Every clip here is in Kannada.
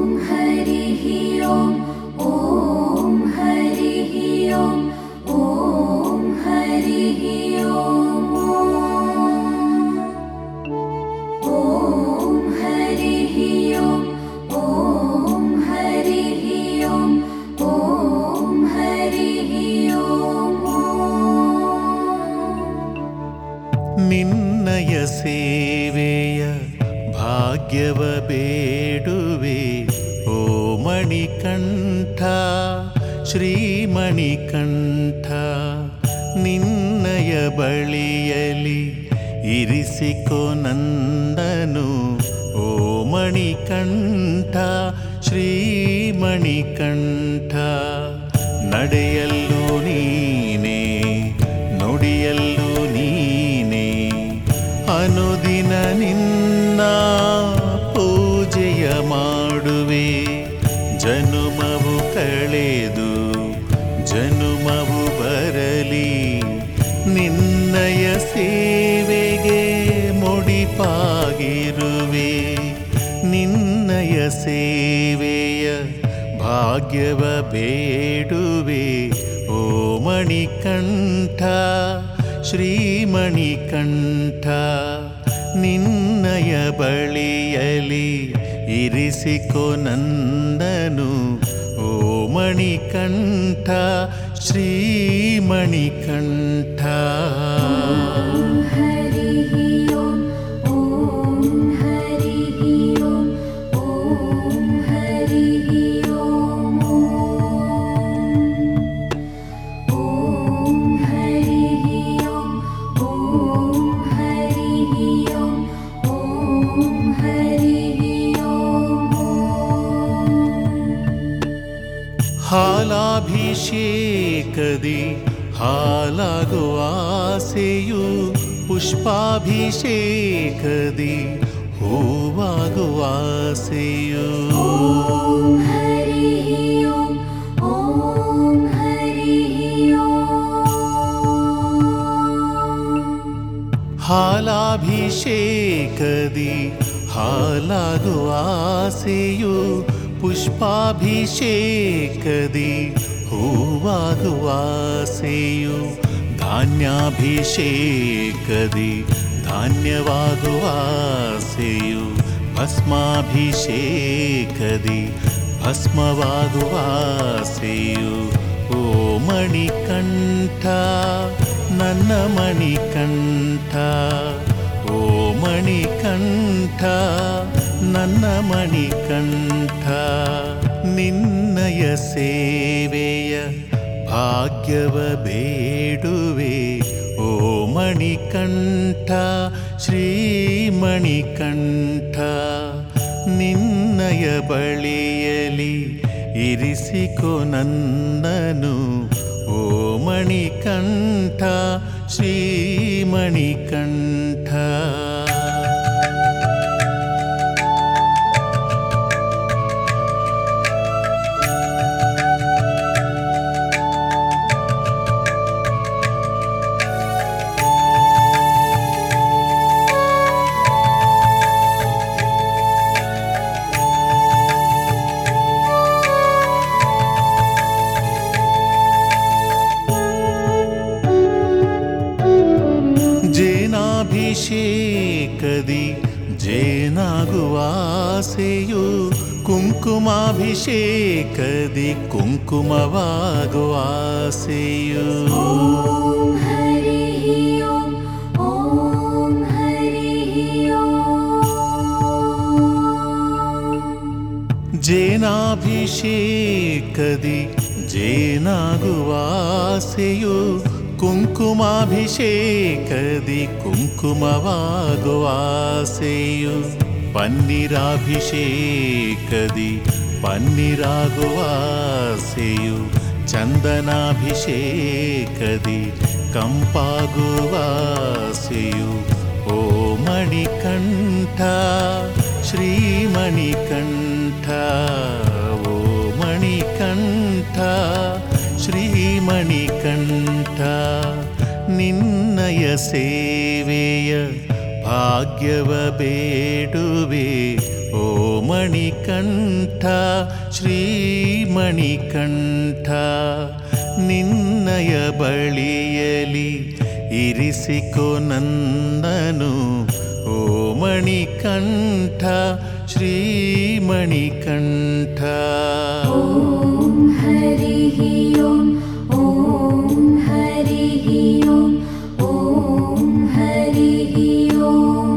ನಿನ್ನಯ ಸೇವೆಯ ಭಾಗ್ಯವ ಬೇಡುವೆ ಓ ಮಣಿಕಂಠ ಶ್ರೀಮಣಿಕಂಠ. ನಿನ್ನಯ ಬಳಿಯಲಿ ಇರಿಸಿಕೊ ನಂದನು ಓ ಮಣಿಕಂಠ ಶ್ರೀಮಣಿಕಂಠ. ನಡೆಯಲ್ಲೂ ನೀನೇ ನುಡಿಯಲ್ಲೂ ನೀನೇ ಅನುದಿನ ನಿನ್ನ ಪೂಜೆಯ ಮಾಡುವೆ. ಜನುಮವು ಕಳೆದು ಜನುಮವು ಬರಲಿ ನಿನ್ನಯ ಸೇವೆಗೆ ಮುಡಿಪಾಗಿರುವೆ. ನಿನ್ನಯ ಸೇವೆಯ ಭಾಗ್ಯವ ಬೇಡುವೆ ಓ ಮಣಿಕಂಠ ಶ್ರೀಮಣಿಕಂಠ. ನಿನ್ನಯ ಬಳಿಯಲಿ ಇರಿಸಿಕೊ ನಂದನು ಓ ಮಣಿಕಂಠ ಶ್ರೀಮಣಿಕಂಠ. ಹಾಲಾಭಿಷೇಕದಿ ಹಾಲಾಗುವ ಆಸೆಯು ಪುಷ್ಪಾಭಿಷೇಕದಿ ಹೂವಾಗುವ ಆಸೆಯು. ಹಾಲಾಭಿಷೇಕದಿ ಹಾಲಾಗುವ ಆಸೆಯು ಪುಷ್ಪಾಭಿಷೇಕದಿ ಹೂವಾಗುವ ಆಸೆಯು. ಧಾನ್ಯಾಭಿಷೇಕದಿ ಧಾನ್ಯವಾಗುವ ಆಸೆಯು. ಭಸ್ಮಾಭಿಷೇಕದಿ ಭಸ್ಮವಾಗುವ ಆಸೆಯು. ಓ ಮಣಿಕಂಠ ನನ್ನ ಮಣಿಕಂಠ ಓ ಮಣಿಕಂಠ ನನ್ನ ಮಣಿಕಂಠ. ನಿನ್ನಯ ಸೇವೆಯ ಭಾಗ್ಯವ ಬೇಡುವೆ ಓ ಮಣಿಕಂಠ ಶ್ರೀಮಣಿಕಂಠ. ನಿನ್ನಯ ಬಳಿಯಲಿ ಇರಿಸಿಕೊ ನಂದನು ಓ ಮಣಿಕಂಠ ಶ್ರೀಮಣಿಕಂಠ. ಜೇನಾಭಿಷೇಕದಿ ಜೇನಾಗುವ ಆಸೆಯು. ಕುಂಕುಮಾಭಿಷೇಕದಿ ಕುಂಕುಮವಾಗುವ ಆಸೆಯು. ಜೇನಾಭಿಷೇಕದಿ ಜೇನಾಗುವ ಆಸೆಯು. ಕುಂಕುಮಾಭಿಷೇಕದಿ ಕುಂಕುಮವಾಗುವ ಆಸೆಯು. ಪನ್ನೀರಾಭಿಷೇಕದಿ ಪನ್ನೀರಾಗುವ ಆಸೆಯು. ಚಂದನಾಭಿಷೇಕದಿ ಕಂಪಾಗುವ ಆಸೆಯು. ಓ ಮಣಿಕಂಠ ಶ್ರೀಮಣಿಕಂಠ ಓ ಮಣಿಕಂಠ ಶ್ರೀಮಣಿಕಂಠ. ನಿನ್ನಯ ಸೇವೆಯ ಭಾಗ್ಯವ ಬೇಡುವೆ ಓ ಮಣಿಕಂಠ ಶ್ರೀಮಣಿಕಂಠ ನಿನ್ನಯ ಬಳಿಯಲಿ ಇರಿಸಿಕೊ ನನ್ನನು ಓ ಮಣಿಕಂಠ ಶ್ರೀಮಣಿಕಂಠ ಓಂ ಹರಿಃ ಓಂ ಓಂ ಹರಿಃ ಓಂ ಓಂ ಹರಿಃ ಓಂ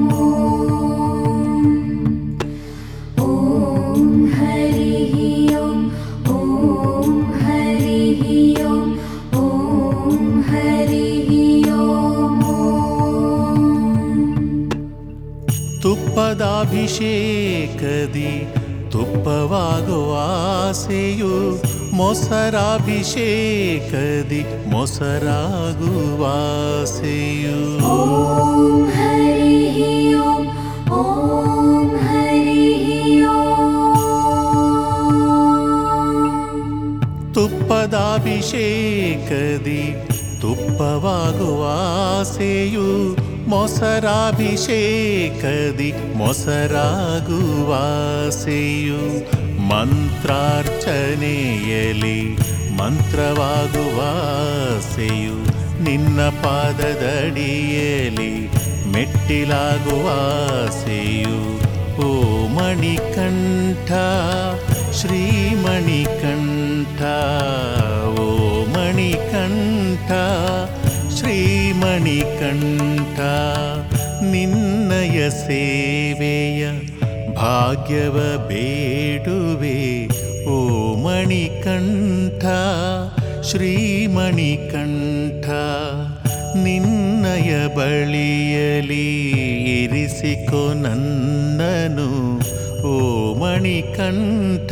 ಓಂ ಹರಿಃ ಓಂ ಓಂ ಹರಿಃ ಓಂ ಓಂ ಹರಿಃ ಓಂ ತುಪ್ಪದಾಭಿಷೇಕದಿ ತುಪ್ಪವಾಗುವ ಆಸೆಯು ಮೊಸರಾಭಿಷೇಕದಿ ಮೊಸರಾಗುವ ಆಸೆಯು ಓಂ ಹರಿಃ ಓಂ ಓಂ ಹರಿಃ ಓಂ ತುಪ್ಪದಾಭಿಷೇಕದಿ ತುಪ್ಪವಾಗುವ ಆಸೆಯು ಮೊಸರಾಭಿಷೇಕದಿ ಮೊಸರಾಗುವ ಆಸೆಯು ಮಂತ್ರಾರ್ಚನೆಯಲಿ ಮಂತ್ರವಾಗುವ ಆಸೆಯು ನಿನ್ನ ಪಾದದಡಿಯಲಿ ಮೆಟ್ಟಿಲಾಗುವ ಆಸೆಯು ಓ ಮಣಿಕಂಠ ಶ್ರೀಮಣಿಕಂಠ ಓ ಮಣಿಕಂಠ ಶ್ರೀಮಣಿಕಂಠ ನಿನ್ನಯ ಸೇವೆಯ ಭಾಗ್ಯವ ಬೇಡುವೆ ಓ ಮಣಿಕಂಠ ಶ್ರೀಮಣಿಕಂಠ ನಿನ್ನಯ ಬಳಿಯಲಿ ಇರಿಸಿಕೊ ನನ್ನನು ಓ ಮಣಿಕಂಠ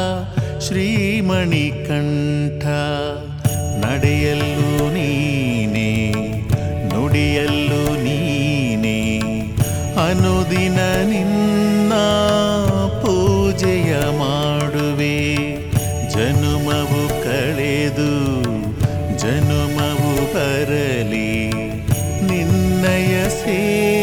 ಶ್ರೀಮಣಿಕಂಠ ನಡೆಯಲ್ಲೂ ನೀನೇ ನುಡಿಯಲ್ಲೂ ನೀನೇ ಅನುದಿನ ನಿನ್ನ ಪೂಜೆಯ ಮಾಡುವೆ ಜನುಮವು ಕಳೆದು ಜನುಮವು ಬರಲಿ ನಿನ್ನಯ